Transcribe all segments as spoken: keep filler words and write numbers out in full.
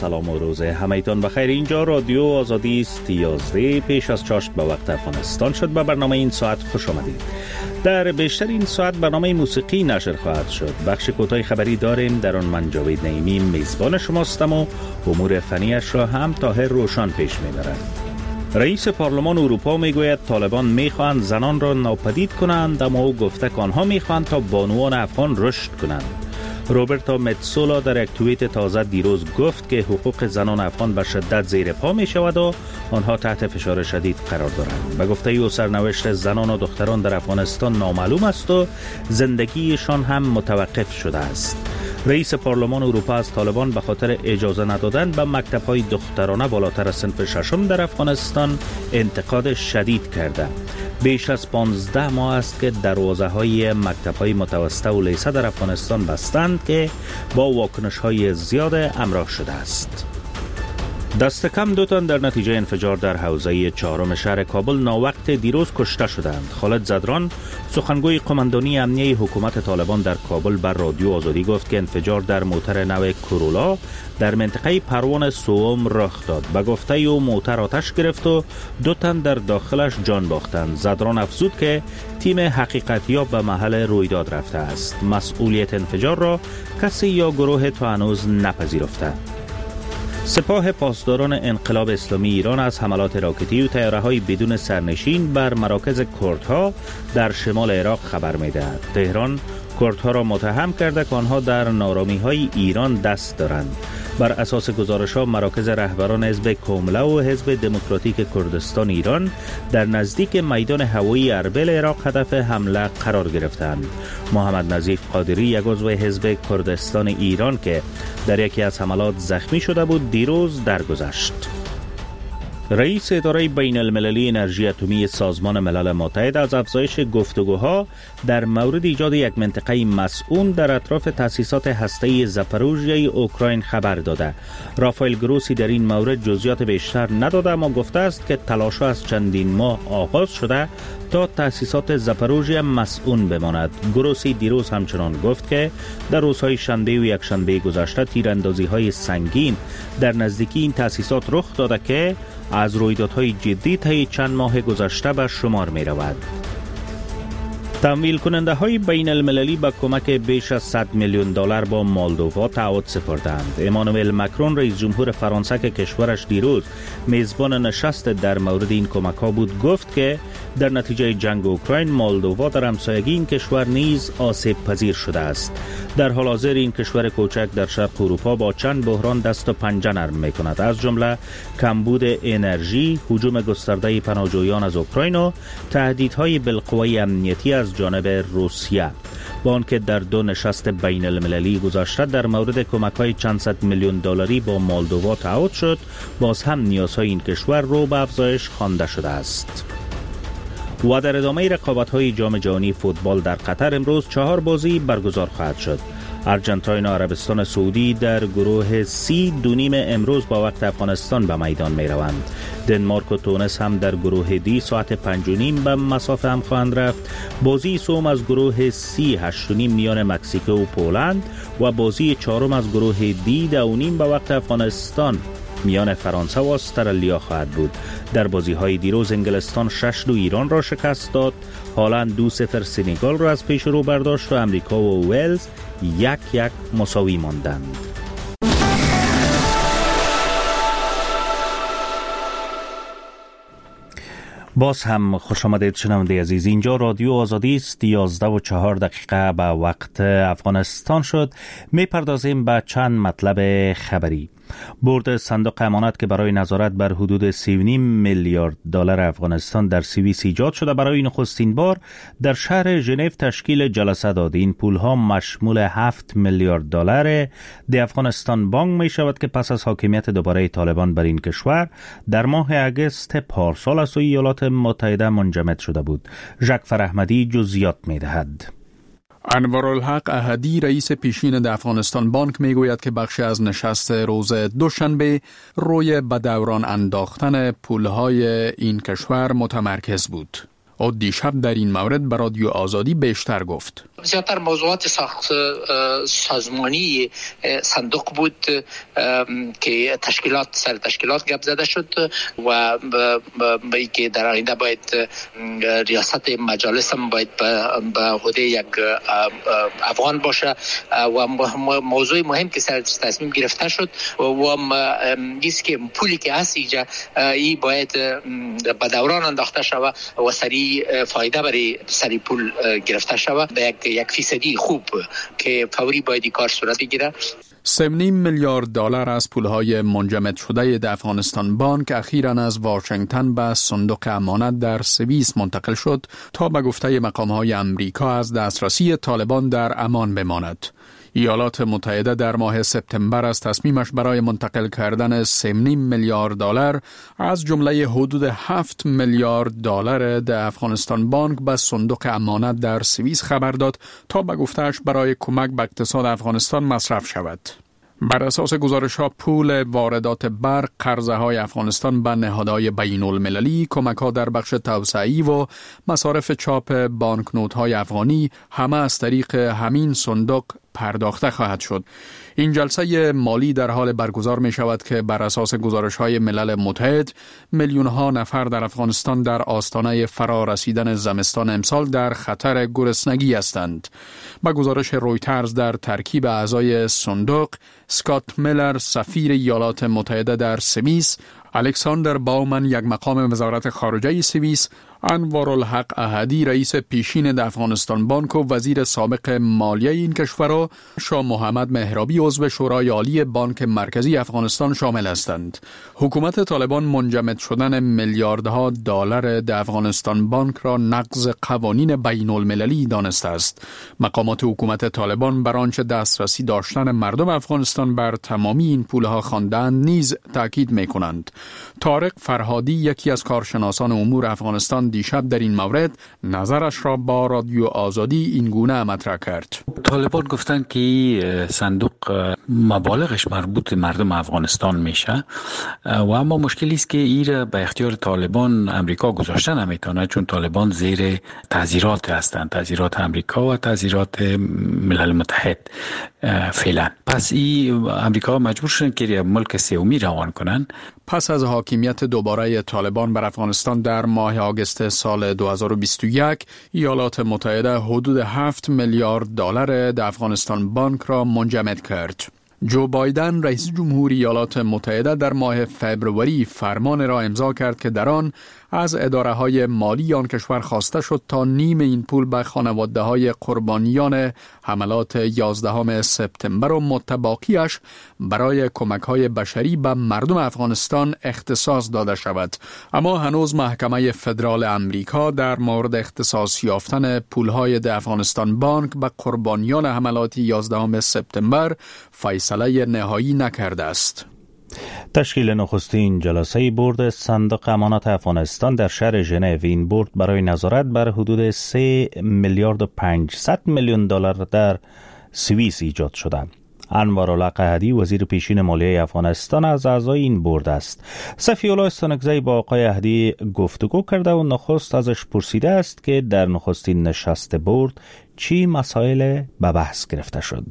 سلام و روز همایتان بخیر. اینجا رادیو آزادی است. یازده پیش از چاشت به وقت افغانستان شد. به برنامه این ساعت خوش آمدید. در بیشتر این ساعت برنامه موسیقی نشر خواهد شد. بخش کوتاه خبری داریم، در آن من جاوید نعیمی میزبان شماستم و امور فنیش را هم طاهر روشان پیش میبرد. رئیس پارلمان اروپا میگوید طالبان میخواهند زنان را ناپدید کنند، اما او گفته که آنها میخواهند تا بانوان افغان رشد کنند. روبرتا متسولا در یک توییت تازه دیروز گفت که حقوق زنان افغان به شدت زیر پا می شود و آنها تحت فشار شدید قرار دارند. به گفته او سرنوشت زنان و دختران در افغانستان نامعلوم است و زندگیشان هم متوقف شده است. رئیس پارلمان اروپا از طالبان به خاطر اجازه ندادن به مکتب‌های دخترانه بالاتر از صنف ششم در افغانستان انتقاد شدید کرده. بیش از پانزده ماه است که دروازه‌های مکتب‌های متوسطه و لیسه در افغانستان بستند که با واکنش‌های زیاد همراه شده است. دست کم دو تن در نتیجه انفجار در حوزه چهارم شهر کابل ناوقت دیروز کشته شدند. خالد زدران، سخنگوی قماندانی امنیه حکومت طالبان در کابل، بر رادیو آزادی گفت که انفجار در موتر نو کورولا در منطقه پروان سوم رخ داد. به گفته او موتر آتش گرفت و دو تن در داخلش جان باختند. زدران افزود که تیم حقیقتیاب به محل رویداد رفته است. مسئولیت انفجار را کسی یا گروه تا هنوز نپذیرفته. سپاه پاسداران انقلاب اسلامی ایران از حملات راکتی و طیاره‌های بدون سرنشین بر مراکز کردها در شمال عراق خبر می‌دهد. تهران کردها را متهم کرده که آنها در نارامی‌های ایران دست دارند. بر اساس گزارش‌ها مراکز رهبران حزب کومله و حزب دموکراتیک کردستان ایران در نزدیک میدان هوایی اربیل عراق هدف حمله قرار گرفتند. محمد نظیف قادری، یک عضو حزب کردستان ایران که در یکی از حملات زخمی شده بود، دیروز درگذشت. رئیس اداره بین المللی انرژی اتمی سازمان ملل متحد از افزایش گفتگوها در مورد ایجاد یک منطقه مسئول در اطراف تأسیسات هسته‌ای زاپاروژیای اوکراین خبر داده. رافائل گروسی در این مورد جزئیات بیشتر نداده، اما گفته است که تلاش‌ها از چندین ماه آغاز شده تا تأسیسات زاپاروژیا مسئول بماند. گروسی دیروز همچنان گفت که در روزهای شنبه و یک شنبه گذشته تیراندازی‌های سنگین در نزدیکی این تأسیسات رخ داده که از رویدادهای جدی طی چند ماه گذشته به شمار می رود. تمویل کننده های بین المللی با کمک بیش از صد میلیون دلار با مولدووا تعهد سپردند. امانوئل مکرون رئیس جمهور فرانسه که کشورش دیروز میزبان نشست در مورد این کمک ها بود، گفت که در نتیجه جنگ اوکراین مولدووا در همسایگی این کشور نیز آسیب پذیر شده است. در حال حاضر این کشور کوچک در شرق اروپا با چند بحران دست و پنجه نرم می کند، از جمله کمبود انرژی، هجوم گسترده پناهجویان از اوکراین و تهدیدهای بالقوه امنیتی از جانب روسیه. با آنکه در دو نشست بین المللی گذشته در مورد کمک‌های چند صد میلیون دلاری با مولدووا تعهد شد، باز هم نیازهای این کشور رو به افزایش خوانده شده است. و در ادامه رقابت‌های جام جهانی فوتبال در قطر امروز چهار بازی برگزار خواهد شد. ارژانتین و عربستان سعودی در گروه سی دو نیم امروز با وقت افغانستان به میدان می روند. دنمارک و تونس هم در گروه دی ساعت پنج و نیم به مسافه هم خواهند رفت. بازی سوم از گروه سی هشت و نیم میان مکزیک و پولند و بازی چهارم از گروه دی دو و نیم به وقت افغانستان میان فرانسه و استرالیا خواهد بود. در بازی های دیروز انگلستان شش دو ایران را شکست داد، هالند دو صفر سنگال را از پیش رو برداشت و امریکا و ولز یک یک مساوی ماندند. باز هم خوش آمدید شنونده عزیز. اینجا رادیو آزادی است. یازده و چهار دقیقه به وقت افغانستان شد. می پردازیم به چند مطلب خبری. بورد صندوق امانت که برای نظارت بر حدود سی و نیم میلیارد دلار افغانستان در سوئیس ایجاد شده، برای نخستین بار در شهر ژنو تشکیل جلسه داد. این پولها مشمول هفت میلیارد دلار د افغانستان بانک می شود که پس از حاکمیت دوباره طالبان بر این کشور در ماه اگست پارسال از سوی ایالات متحده منجمد شده بود. ژاک فرحمدی جزئیات می دهد. انوارالحق احدی رئیس پیشین د افغانستان بانک میگوید که بخشی از نشست روز دوشنبه روی به دوران انداختن پولهای این کشور متمرکز بود. او دیشب در این مورد به رادیو آزادی بیشتر گفت. زیادتر موضوعات ساخت سازمانی صندوق بود که تشکیلات سر تشکیلات گپ زده شد و به که در آینده باید ریاست مجالس هم باید به عهده یک افغان باشه و موضوع مهم که سر تصمیم گرفته شد و ایست که پولی که هست اینجا ای باید به دوران انداخته شود و سریع فایده برای سری پول گرفته شود به یک یک فیصدی خوب که فوری باید کار صورت بگیره. سه و نیم میلیارد دلار از پولهای منجمد شده د افغانستان بانک اخیراً از واشنگتن به صندوق امانت در سوئیس منتقل شد تا به گفته مقام‌های امریکا از دسترسی طالبان در امان بماند. ایالات متحده در ماه سپتامبر از تصمیمش برای منتقل کردن سه و نیم میلیارد دلار از جمله حدود هفت میلیارد دلار د افغانستان بانک به صندوق امانت در سوئیس خبر داد تا به گفته‌اش برای کمک به اقتصاد افغانستان مصرف شود. بر اساس گزارش‌ها پول واردات برق، قرضه‌های افغانستان به نهادهای بین‌المللی، کمک‌ها در بخش توسعه‌ای و مصارف چاپ بانکنوت‌های افغانی همه از طریق همین صندوق پرداخته خواهد شد. این جلسه مالی در حال برگزار می شود که بر اساس گزارش‌های ملل متحد میلیون‌ها نفر در افغانستان در آستانه فرا رسیدن زمستان امسال در خطر گرسنگی هستند. با گزارش رویترز در ترکیب اعضای صندوق، اسکات میلر سفیر ایالات متحده در سوئیس، الکساندر باومن یک مقام وزارت خارجه سوئیس، انوارالحق احدی رئیس پیشین د افغانستان بانک و وزیر سابق مالیه این کشور و شاه محمد مهرابی عضو شورای عالی بانک مرکزی افغانستان شامل هستند. حکومت طالبان منجمد شدن میلیاردها دلار د افغانستان بانک را نقض قوانین بین المللی دانسته است. مقامات حکومت طالبان بر آنچه دسترسی داشتن مردم افغانستان بر تمامی این پولها خواندند نیز تاکید می‌کنند. طارق فرهادی یکی از کارشناسان امور افغانستان دیشب در این مورد نظرش را با رادیو آزادی این گونه مطرح کرد. طالبان گفتن که صندوق مبالغش مربوط به مردم افغانستان میشه و اما مشکلی است که این به اختیار طالبان امریکا گذاشته نمیتونه، چون طالبان زیر تعزیرات هستند، تعزیرات امریکا و تعزیرات ملل متحد فعلا. پس این امریکا مجبور شدن که ملک سومی روان کنن. پس از حاکمیت دوباره طالبان بر افغانستان در ماه آگوست سال دو هزار و بیست و یک، ایالات متحده حدود هفت میلیارد دلار د افغانستان بانک را منجمد کرد. جو بایدن رئیس جمهوری ایالات متحده در ماه فبروری فرمان را امضا کرد که در آن از اداره‌های مالی آن کشور خواسته شد تا نیم این پول به خانواده‌های قربانیان حملات یازدهم سپتامبر و متباقیش برای کمک‌های بشری به مردم افغانستان اختصاص داده شود. اما هنوز محکمه فدرال امریکا در مورد اختصاص یافتن پول‌های د افغانستان بانک به قربانیان حملات یازدهم سپتامبر فیصله نهایی نکرده است. تشکیل نخستین جلسه بورد صندوق امانات افغانستان در شهر ژنو این بورد برای نظارت بر حدود سه میلیارد و پانصد میلیون دلار در سوئیس ایجاد شده. انوارالحق احدی وزیر پیشین مالیه افغانستان از اعضای این بورد است. صفی‌الله استانکزی با آقای احدی گفتگو کرده و نخست ازش پرسیده است که در نخستین نشست بورد چی مسائل به بحث گرفته شد.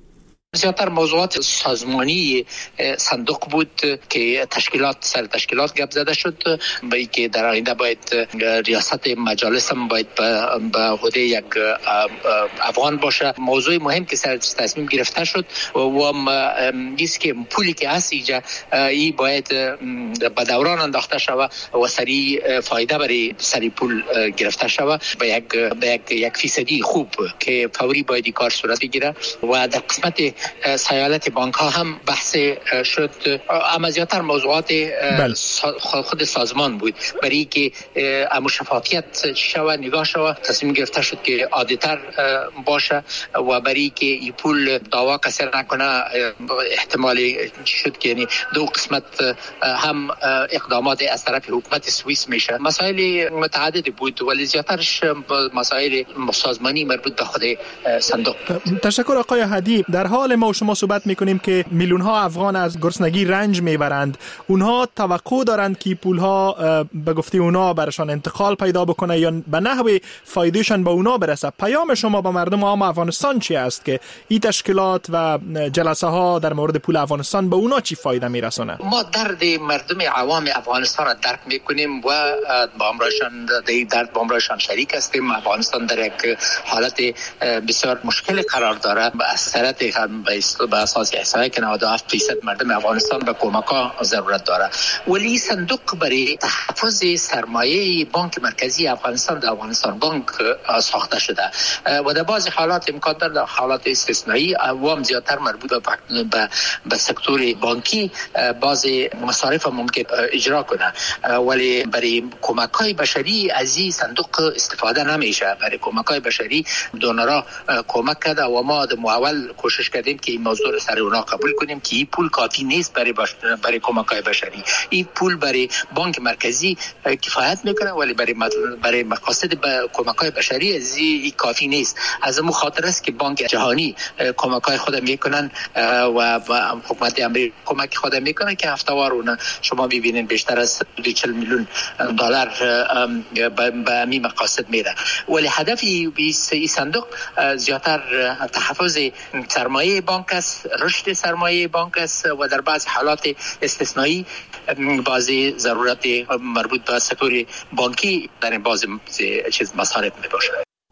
زیادتر موضوعات سازمانی صندوق بود که تشکیلات سر تشکیلات گپ زده شد به که در آینده باید ریاست مجالس هم باید به عهده یک افغان باشه. موضوع مهم که سر تصمیم گرفته شد و ایست که پولی که هست اینجا ای باید به دوران انداخته شود و سریع فایده برای سری پول گرفته شود به یک به یک, یک فیصدی خوب که فوری باید کار صورت بگیره. و در قسمت سیالت بانک ها هم بحث شد. اما زیادتر موضوعات خود سازمان بود برای که امو شفافیت شود نگاه شود. تصمیم گرفته شد که عادتر باشه و برای که این پول دعوا کسر نکنه احتمال شد که یعنی دو قسمت هم اقدامات از طرف حکومت سوئیس میشه. مسائل متعدد بود ولی زیادترش مسائل سازمانی مربوط به خود صندوق. تشکر آقای احدی. در حال الان ما و شما صحبت میکنیم که میلیون ها افغان از گرسنگی رنج میبرند، اونها توقع دارند که پولها به گفته اونا برشان انتقال پیدا بکنه یا به نحوی فایدهشان به اونا برسه. پیام شما به مردم عام افغانستان چی است که این تشکیلات و جلسه ها در مورد پول افغانستان به اونا چی فایده میرسونه؟ ما درد مردم عوام افغانستان را درک میکنیم و با امرشان درد با امرشان شریک هستیم. افغانستان در یک حالت بسیار مشکل قرار داره. به اثرات به اساس احصایه که نود و هفت درصد مردم افغانستان به کمک‌ها ضرورت داره. ولی صندوق برای تحفظ سرمایه بانک مرکزی افغانستان در افغانستان بانک ساخته شده و در بعضی حالات امکان داره در حالات استثنایی عوام زیادتر مربوط به به, به سکتور بانکی بعضی مصارف ممکن اجرا کنه، ولی برای کمک‌های بشری از این صندوق استفاده نمیشه. برای کمک‌های بشری دونرها کمک کرده و ما در اول کوشش کردیم که این موضوع رو سر اونا قبول کنیم که این پول کافی نیست برای بش... برای کمک‌های بشری. این پول برای بانک مرکزی کفایت میکنه ولی برای مد... برای مقاصد ب... کمک‌های بشری از این کافی نیست. از اون خاطر است که بانک جهانی کمک‌های خود میکنن و حکومت امریکا کمک خود میکنه که هفته‌وار اون شما ببینید بیشتر از چهل میلیون دلار به همین مقاصد میره. ولی هدف این صندوق زیادتر تحفظ سرمایه بانک است، رشد سرمایه بانک است و در بعض حالات استثنایی بعضی ضرورت مربوط به سکتور بانکی در بعضی چیز مصارف میباشه.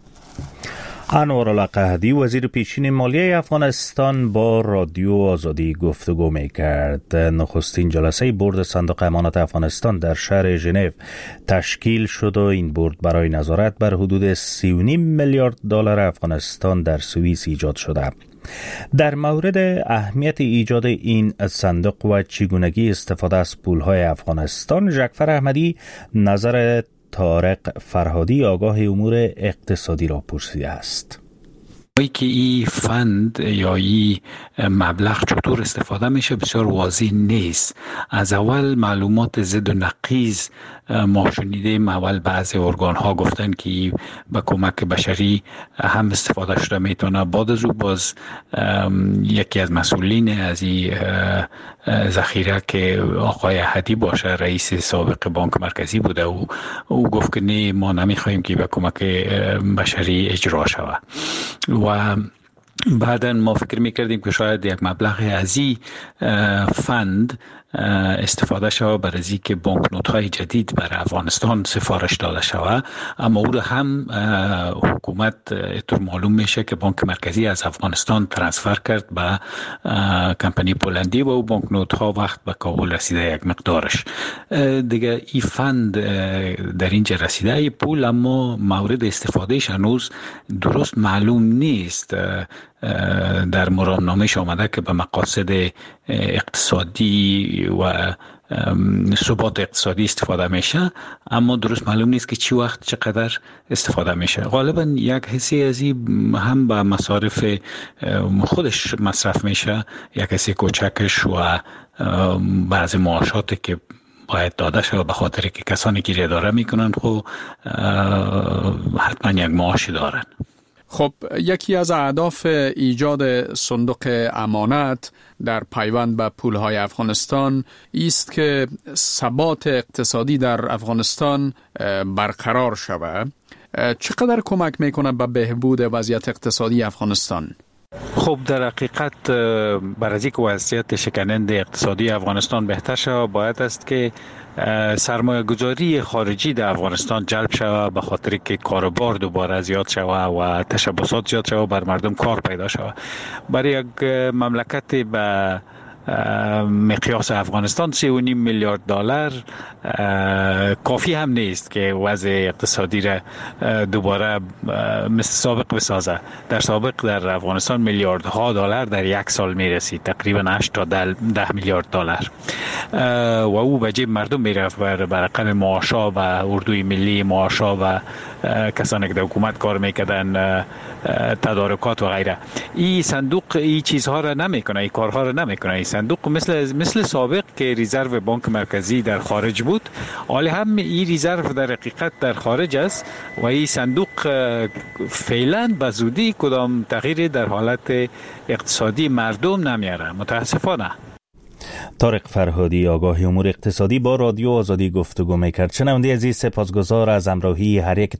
انوارالله قحطی وزیر پیشین مالیه افغانستان با رادیو آزادی گفتگو می‌کرد. نخستین جلسه بورد صندوق امانات افغانستان در شهر ژنو تشکیل شد و این بورد برای نظارت بر حدود سی و نیم میلیارد دلار افغانستان در سوئیس ایجاد شده. در مورد اهمیت ایجاد این صندوق و چگونگی استفاده از پولهای افغانستان، ژکفر احمدی نظر طارق فرهادی آگاه امور اقتصادی را پرسیده است. ای که این فند یا این مبلغ چطور استفاده میشه بسیار واضح نیست. از اول معلومات زد و نقیض ما شنیدیم. اول بعضی ارگان ها گفتن که به کمک بشری هم استفاده شده میتونه. بعد از او باز یکی از مسئولین از این ذخیره که آقای احدی باشه، رئیس سابق بانک مرکزی بوده، او, او گفت که نه ما نمیخوایم که به کمک بشری اجرا شود. و بعداً ما فکر میکردیم که شاید یک مبلغ از این فند استفاده شود برای از اینکه بانکنوت‌های جدید برای افغانستان سفارش داده شود، اما او را هم حکومت طور معلوم میشه که بانک مرکزی از افغانستان ترانسفر کرد به کمپانی پولندی و او بانکنوت‌ها وقت به کابل رسیده یک مقدارش دیگه. این فند در اینجا رسیده ای پول، اما مورد استفادهش هنوز درست معلوم نیست. در مرامنامه‌اش آمده که به مقاصد اقتصادی و ثبات اقتصادی استفاده میشه، اما درست معلوم نیست که چی وقت چقدر استفاده میشه. غالبا یک حصه از این هم به مصارف خودش مصرف میشه، یک حصه کوچکش و بعضی معاشاتی که باید داده شد به خاطر که کسانی که اداره میکنن خب حتما یک معاشی دارن. خب یکی از اهداف ایجاد صندوق امانت در پیوند به پولهای افغانستان است که ثبات اقتصادی در افغانستان برقرار شود. چقدر کمک میکنه به بهبود وضعیت اقتصادی افغانستان؟ خب در حقیقت برای اینکه وضعیت شکننده اقتصادی افغانستان بهتر شود باید است که سرمایه گذاری خارجی در افغانستان جلب شود، به خاطر که کاروبار دوباره زیاد شود و تشبسات زیاد شود، بر مردم کار پیدا شود. برای یک مملکت به مقیاس افغانستان سی و نیم میلیارد دلار کافی هم نیست که وضع اقتصادی را دوباره مثل سابق بسازه. در سابق در افغانستان میلیاردها دلار در یک سال میرسید، تقریبا هشت تا ده میلیارد دلار، و او به جیب مردم میرفت بر رقم معاشا و اردوی ملی معاشا و کسانی که در حکومت کار میکردن، تدارکات و غیره. این صندوق این چیزها را نمیکنه، این کارها را نمیکنه. این صندوق مثل مثل سابق که رزرو بانک مرکزی در خارج بود، حالا هم این رزرو در حقیقت در خارج است و این صندوق فعلا به زودی کدام تغییری در حالت اقتصادی مردم نمیاره، متاسفانه. طارق فرهادی، آگاه امور اقتصادی، با رادیو آزادی گفتگو میکرد. شنونده عزیز، سپاسگزار از همراهی هر یک